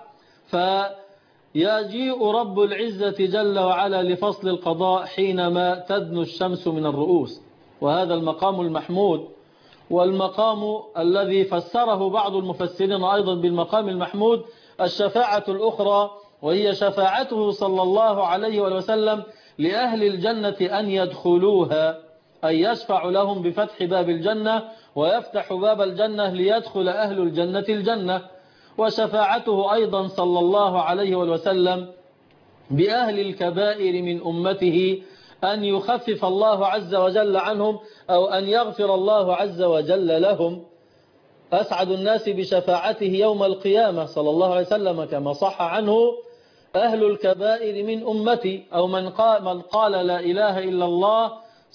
فيجيء رب العزة جل وعلا لفصل القضاء حينما تدنو الشمس من الرؤوس. وهذا المقام المحمود، والمقام الذي فسره بعض المفسرين أيضا بالمقام المحمود الشفاعة الأخرى، وهي شفاعته صلى الله عليه وسلم لأهل الجنة أن يدخلوها، أي يشفع لهم بفتح باب الجنة، ويفتح باب الجنة ليدخل أهل الجنة الجنة. وشفاعته أيضا صلى الله عليه وسلم بأهل الكبائر من أمته أن يخفف الله عز وجل عنهم، أو أن يغفر الله عز وجل لهم. أسعد الناس بشفاعته يوم القيامة صلى الله عليه وسلم كما صح عنه: أهل الكبائر من أمتي، أو من قال, من قال لا إله إلا الله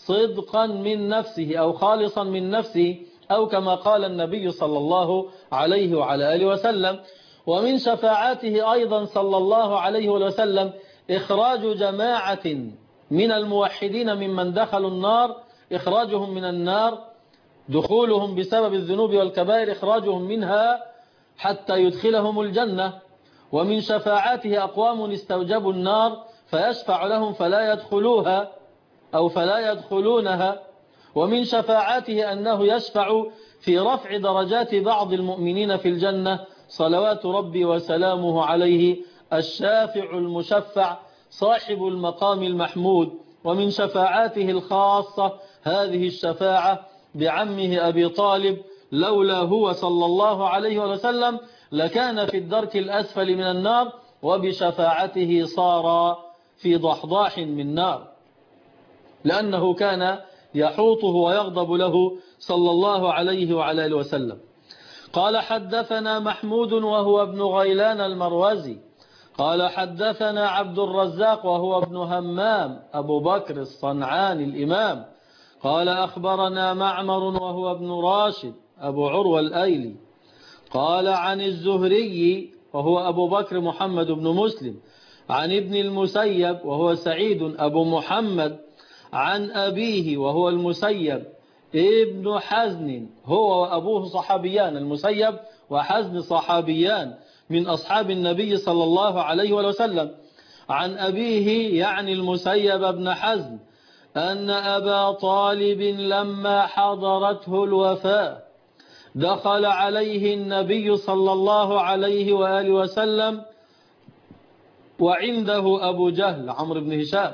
صدقا من نفسه أو خالصا من نفسه، أو كما قال النبي صلى الله عليه وعلى آله وسلم. ومن شفاعاته أيضا صلى الله عليه وسلم إخراج جماعة من الموحدين ممن دخلوا النار، إخراجهم من النار، دخولهم بسبب الذنوب والكبائر، إخراجهم منها حتى يدخلهم الجنة. ومن شفاعاته أقوام استوجبوا النار فيشفع لهم فلا يدخلوها أو فلا يدخلونها. ومن شفاعاته أنه يشفع في رفع درجات بعض المؤمنين في الجنة، صلوات ربي وسلامه عليه، الشافع المشفع صاحب المقام المحمود. ومن شفاعاته الخاصة هذه الشفاعة بعمه أبي طالب، لولا هو صلى الله عليه وسلم لكان في الدرك الأسفل من النار، وبشفاعته صار في ضحضاح من نار، لأنه كان يحوطه ويغضب له صلى الله عليه وعلى آله وسلم. قال حدثنا محمود وهو ابن غيلان المروزي قال حدثنا عبد الرزاق وهو ابن همام أبو بكر الصنعاني الإمام قال أخبرنا معمر وهو ابن راشد أبو عروة الأيلي قال عن الزهري وهو أبو بكر محمد بن مسلم عن ابن المسيب وهو سعيد أبو محمد عن أبيه وهو المسيب ابن حزن، هو وأبوه صحابيان، المسيب وحزن صحابيان من أصحاب النبي صلى الله عليه وسلم. عن أبيه يعني المسيب ابن حزن أن أبا طالب لما حضرته الوفاة دخل عليه النبي صلى الله عليه وآله وسلم وعنده أبو جهل عمرو بن هشام،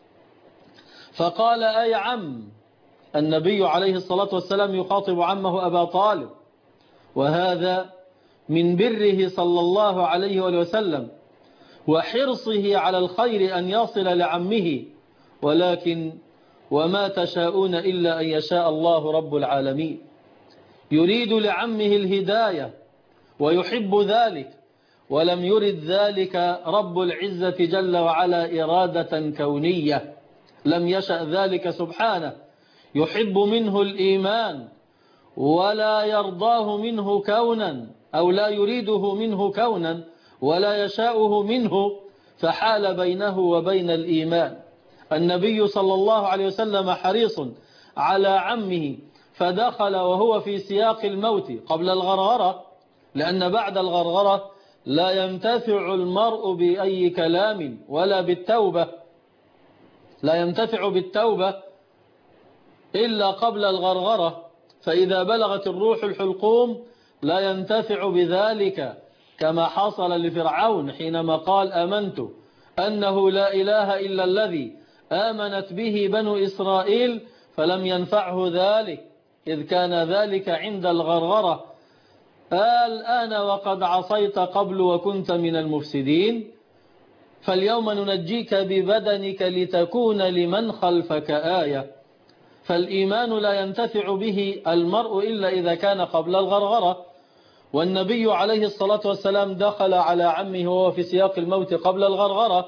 فقال أي عم، النبي عليه الصلاة والسلام يخاطب عمه أبا طالب، وهذا من بره صلى الله عليه وسلم وحرصه على الخير أن يصل لعمه، ولكن وما تشاءون إلا أن يشاء الله رب العالمين. يريد لعمه الهداية ويحب ذلك، ولم يرد ذلك رب العزة جل وعلا إرادة كونية، لم يشأ ذلك سبحانه. يحب منه الإيمان ولا يرضاه منه كونا، أو لا يريده منه كونا ولا يشاؤه منه، فحال بينه وبين الإيمان. النبي صلى الله عليه وسلم حريص على عمه، فدخل وهو في سياق الموت قبل الغرغرة، لأن بعد الغرغرة لا ينتفع المرء بأي كلام ولا بالتوبة، لا ينتفع بالتوبة إلا قبل الغرغرة، فإذا بلغت الروح الحلقوم لا ينتفع بذلك، كما حصل لفرعون حينما قال آمنت أنه لا إله إلا الذي آمنت به بنو إسرائيل، فلم ينفعه ذلك إذ كان ذلك عند الغرغرة. الآن وقد عصيت قبل وكنت من المفسدين، فاليوم ننجيك ببدنك لتكون لمن خلفك آية. فالإيمان لا ينتفع به المرء إلا إذا كان قبل الغرغرة. والنبي عليه الصلاة والسلام دخل على عمه وهو في سياق الموت قبل الغرغرة،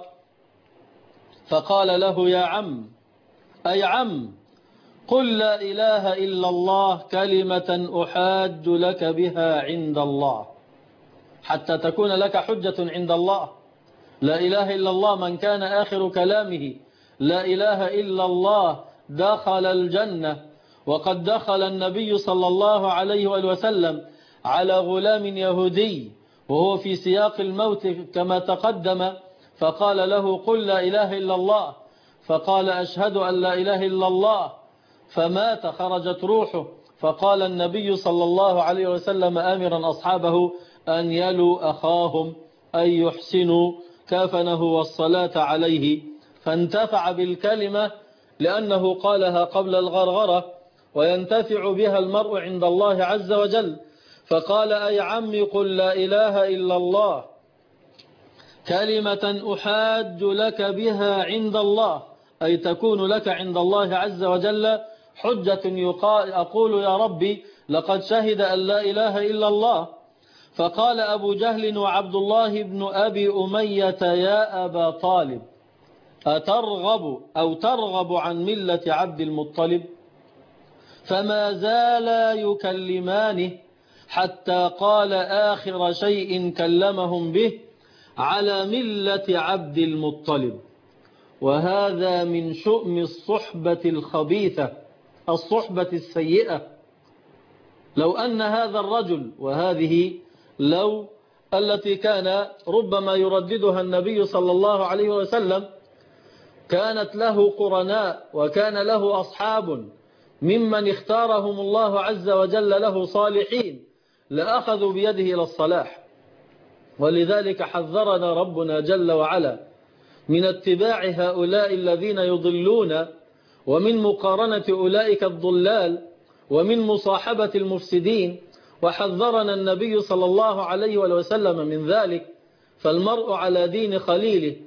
فقال له يا عم، أي عم، قل لا إله إلا الله كلمة أحاج لك بها عند الله، حتى تكون لك حجة عند الله. لا إله إلا الله من كان آخر كلامه لا إله إلا الله دخل الجنة. وقد دخل النبي صلى الله عليه وسلم على غلام يهودي وهو في سياق الموت كما تقدم، فقال له قل لا إله إلا الله، فقال أشهد أن لا إله إلا الله، فمات، خرجت روحه. فقال النبي صلى الله عليه وسلم آمرا أصحابه أن يلوا أخاهم، أن يحسنوا كافنه والصلاة عليه، فانتفع بالكلمة لأنه قالها قبل الغرغرة، وينتفع بها المرء عند الله عز وجل. فقال أي عمي قل لا إله إلا الله كلمة أحاج لك بها عند الله، أي تكون لك عند الله عز وجل حجة، يقال أقول يا ربي لقد شهد أن لا إله إلا الله. فقال أبو جهل وعبد الله بن أبي أمية يا أبا طالب، أترغب أو ترغب عن ملة عبد المطلب؟ فما زالا يكلمانه حتى قال آخر شيء كلمهم به: على ملة عبد المطلب. وهذا من شؤم الصحبة الخبيثة، الصحبة السيئة. لو أن هذا الرجل، وهذه لو التي كان ربما يرددها النبي صلى الله عليه وسلم، كانت له قرناء وكان له أصحاب ممن اختارهم الله عز وجل له صالحين، لأخذوا بيده إلى الصلاح. ولذلك حذرنا ربنا جل وعلا من اتباع هؤلاء الذين يضلون، ومن مقارنة أولئك الضلال، ومن مصاحبة المفسدين. وحذرنا النبي صلى الله عليه وسلم من ذلك. فالمرء على دين خليله.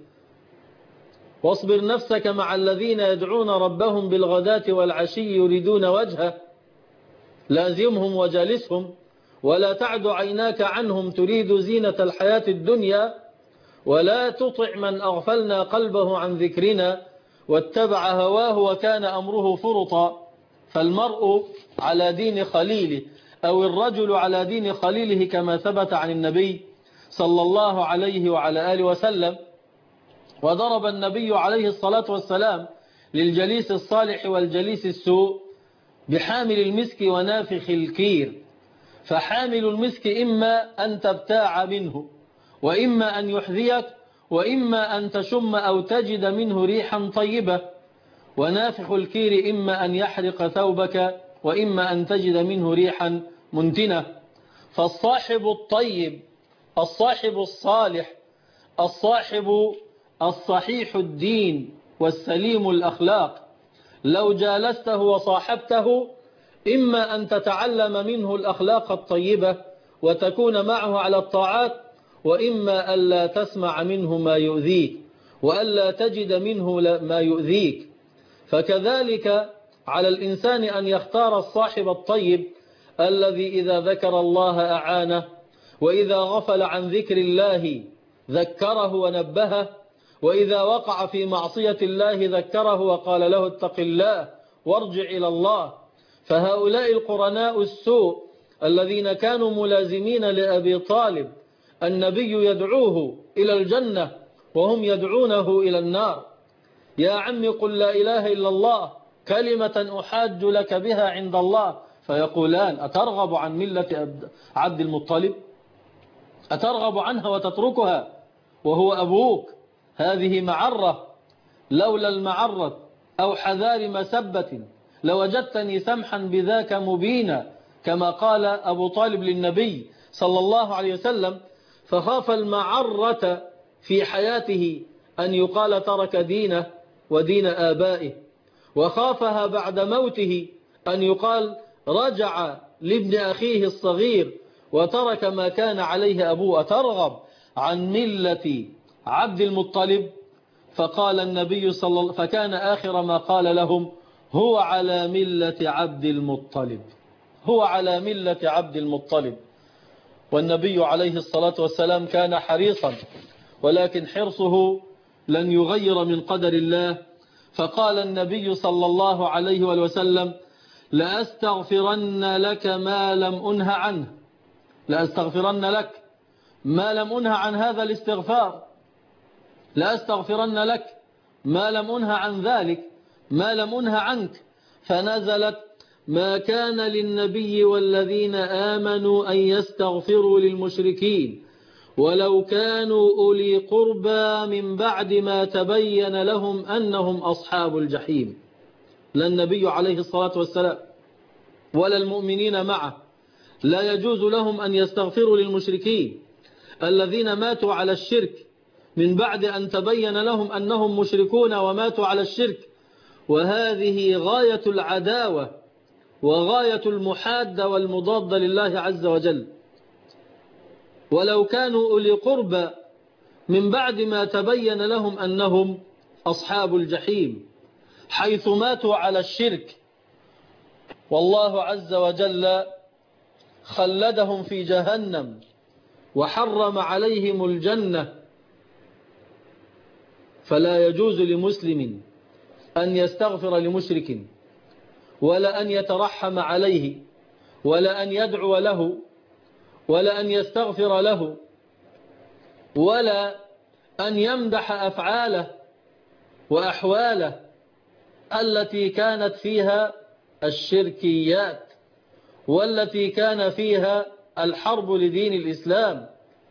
واصبر نفسك مع الذين يدعون ربهم بالغداة والعشي يريدون وجهه، لازمهم وجالسهم، ولا تعد عيناك عنهم تريد زينة الحياة الدنيا، ولا تطع من أغفلنا قلبه عن ذكرنا واتبع هواه وكان أمره فرطا. فالمرء على دين خليله، أو الرجل على دين خليله، كما ثبت عن النبي صلى الله عليه وعلى آله وسلم. وضرب النبي عليه الصلاة والسلام للجليس الصالح والجليس السوء بحامل المسك ونافخ الكير. فحامل المسك إما أن تبتاع منه، وإما أن يحذيك، وإما أن تشم أو تجد منه ريحا طيبة. ونافخ الكير إما أن يحرق ثوبك، وإما أن تجد منه ريحا منتنة. فالصاحب الطيب، الصاحب الصالح، الصاحب الصحيح الدين والسليم الأخلاق، لو جالسته وصاحبته إما أن تتعلم منه الأخلاق الطيبة وتكون معه على الطاعات، وإما ألا تسمع منه ما يؤذيك، وألا تجد منه ما يؤذيك. فكذلك على الإنسان أن يختار الصاحب الطيب الذي إذا ذكر الله أعانه، وإذا غفل عن ذكر الله ذكره ونبهه، وإذا وقع في معصية الله ذكره وقال له اتق الله وارجع إلى الله. فهؤلاء القرناء السوء الذين كانوا ملازمين لأبي طالب، النبي يدعوه إلى الجنة وهم يدعونه إلى النار. يا عم قل لا إله إلا الله كلمة أحاج لك بها عند الله، فيقولان أترغب عن ملة عبد المطلب؟ أترغب عنها وتتركها وهو أبوك؟ هذه معرة، لولا المعرة أو حذار مسبة لوجدتني سمحا بذاك مبينا، كما قال أبو طالب للنبي صلى الله عليه وسلم. فخاف المعرة في حياته أن يقال ترك دينه ودين آبائه، وخافها بعد موته أن يقال رجع لابن أخيه الصغير وترك ما كان عليه أبوه. أترغب عن ملة عبد المطلب؟ فقال النبي صلى الله فكان آخر ما قال لهم: هو على ملة عبد المطلب، هو على ملة عبد المطلب. والنبي عليه الصلاة والسلام كان حريصا، ولكن حرصه لن يغير من قدر الله. فقال النبي صلى الله عليه وسلم: لأستغفرن لك ما لم أنه عنه، لأستغفرن لك ما لم أنه عن هذا الاستغفار، لأستغفرن لك ما لم أنه عن ذلك، ما لم أنه عنك. فنزلت: ما كان للنبي والذين آمنوا أن يستغفروا للمشركين ولو كانوا أولي قربى من بعد ما تبين لهم أنهم أصحاب الجحيم. لا النبي عليه الصلاة والسلام ولا المؤمنين معه لا يجوز لهم أن يستغفروا للمشركين الذين ماتوا على الشرك من بعد أن تبين لهم أنهم مشركون وماتوا على الشرك. وهذه غاية العداوة وغاية المحادة والمضادة لله عز وجل. ولو كانوا أولي قربى من بعد ما تبين لهم أنهم أصحاب الجحيم، حيث ماتوا على الشرك، والله عز وجل خلدهم في جهنم وحرم عليهم الجنة. فلا يجوز لمسلم أن يستغفر لمشرك ولا أن يترحم عليه ولا أن يدعو له ولا أن يستغفر له ولا أن يمدح أفعاله وأحواله التي كانت فيها الشركيات والتي كان فيها الحرب لدين الإسلام.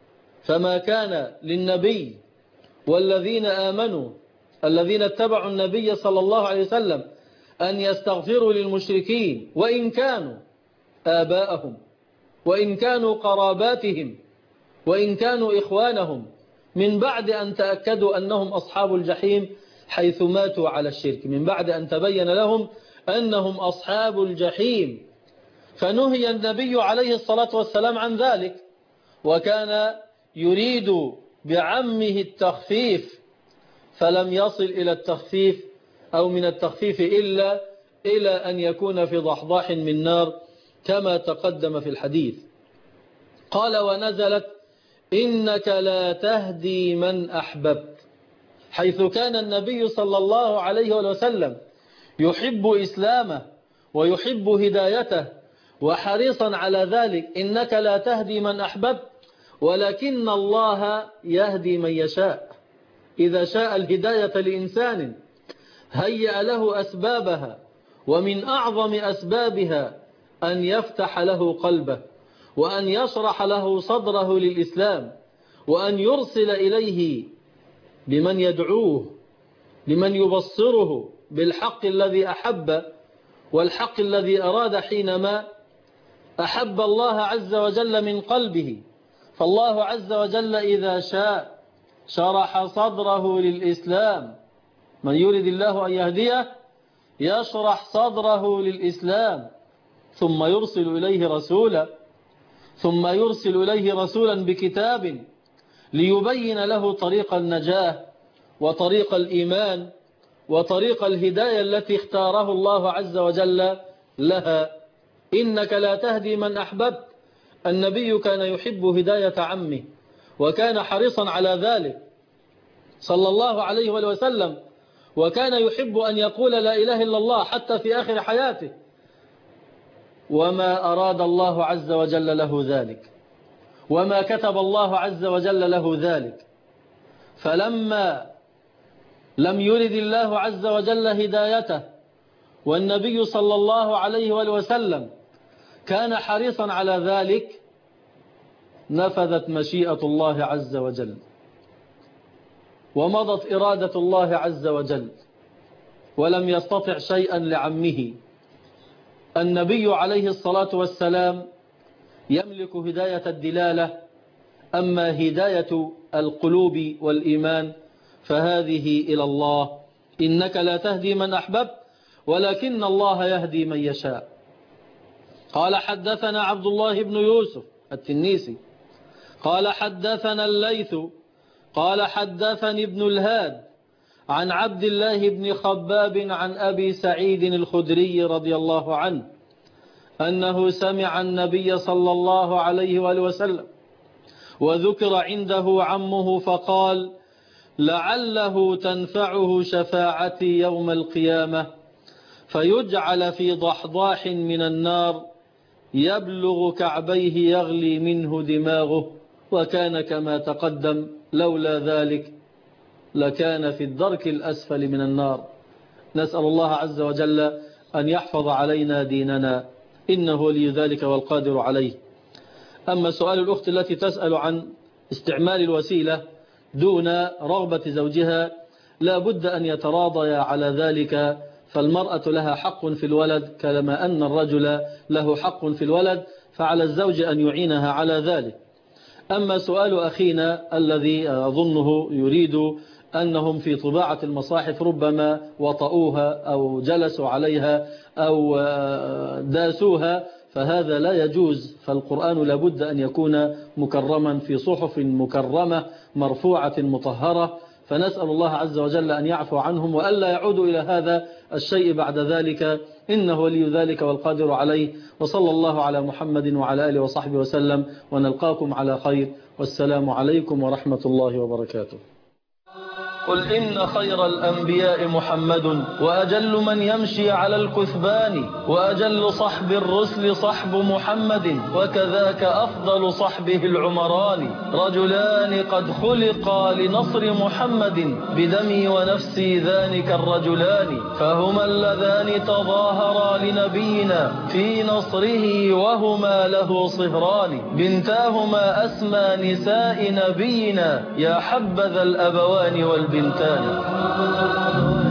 فما كان للنبي والذين آمنوا الذين اتبعوا النبي صلى الله عليه وسلم أن يستغفروا للمشركين وإن كانوا آباءهم وإن كانوا قراباتهم وإن كانوا إخوانهم من بعد أن تأكدوا أنهم أصحاب الجحيم حيث ماتوا على الشرك، من بعد أن تبين لهم أنهم أصحاب الجحيم. فنهي النبي عليه الصلاة والسلام عن ذلك، وكان يريد بعمه التخفيف فلم يصل إلى التخفيف أو من التخفيف إلا إلى أن يكون في ضحضاح من نار كما تقدم في الحديث. قال ونزلت إنك لا تهدي من أحببت، حيث كان النبي صلى الله عليه وسلم يحب إسلامه ويحب هدايته وحريصا على ذلك. إنك لا تهدي من أحببت ولكن الله يهدي من يشاء. إذا شاء الهداية لإنسان هيأ له أسبابها، ومن أعظم أسبابها أن يفتح له قلبه وأن يشرح له صدره للإسلام وأن يرسل إليه بمن يدعوه لمن يبصره بالحق الذي أحب والحق الذي أراد حينما أحب الله عز وجل من قلبه. فالله عز وجل إذا شاء شرح صدره للإسلام. من يريد الله أن يهديه يشرح صدره للإسلام، ثم يرسل إليه رسولا ثم يرسل إليه رسولا بكتاب ليبين له طريق النجاة وطريق الإيمان وطريق الهداية التي اختاره الله عز وجل لها. إنك لا تهدي من أحببت. النبي كان يحب هداية عمه وكان حريصا على ذلك صلى الله عليه وسلم، وكان يحب أن يقول لا إله إلا الله حتى في آخر حياته، وما أراد الله عز وجل له ذلك وما كتب الله عز وجل له ذلك. فلما لم يرد الله عز وجل هدايته والنبي صلى الله عليه وسلم كان حريصا على ذلك نفذت مشيئة الله عز وجل ومضت إرادة الله عز وجل، ولم يستطع شيئا لعمه. النبي عليه الصلاة والسلام يملك هداية الدلالة، أما هداية القلوب والإيمان فهذه إلى الله. إنك لا تهدي من أحببت ولكن الله يهدي من يشاء. قال حدثنا عبد الله بن يوسف التنيسي قال حدثنا الليث قال حدثني ابن الهاد عن عبد الله بن خباب عن أبي سعيد الخدري رضي الله عنه أنه سمع النبي صلى الله عليه وآله وسلم وذكر عنده عمه فقال لعله تنفعه شفاعتي يوم القيامة فيجعل في ضحضاح من النار يبلغ كعبيه يغلي منه دماغه، وكان كما تقدم لولا ذلك لكان في الدرك الأسفل من النار. نسأل الله عز وجل أن يحفظ علينا ديننا إنه لي ذلك والقادر عليه. أما سؤال الأخت التي تسأل عن استعمال الوسيلة دون رغبة زوجها، لا بد أن يتراضيا على ذلك، فالمرأة لها حق في الولد كما أن الرجل له حق في الولد، فعلى الزوج أن يعينها على ذلك. أما سؤال أخينا الذي أظنه يريد أنهم في طباعة المصاحف ربما وطئوها أو جلسوا عليها أو داسوها، فهذا لا يجوز، فالقرآن لابد أن يكون مكرما في صحف مكرمة مرفوعة مطهرة. فنسأل الله عز وجل أن يعفو عنهم وألا يعودوا إلى هذا الشيء بعد ذلك، إنه ولي ذلك والقادر عليه. وصلى الله على محمد وعلى آله وصحبه وسلم، ونلقاكم على خير، والسلام عليكم ورحمة الله وبركاته. قل إن خير الأنبياء محمد وأجل من يمشي على الكثبان وأجل صحب الرسل صحب محمد وكذاك أفضل صحبه العمران رجلان قد خلقا لنصر محمد بدمي ونفسي ذلك الرجلان فهما اللذان تظاهرا لنبينا في نصره وهما له صهران بنتاهما أسمى نساء نبينا يا حبذا الأبوان والبنتان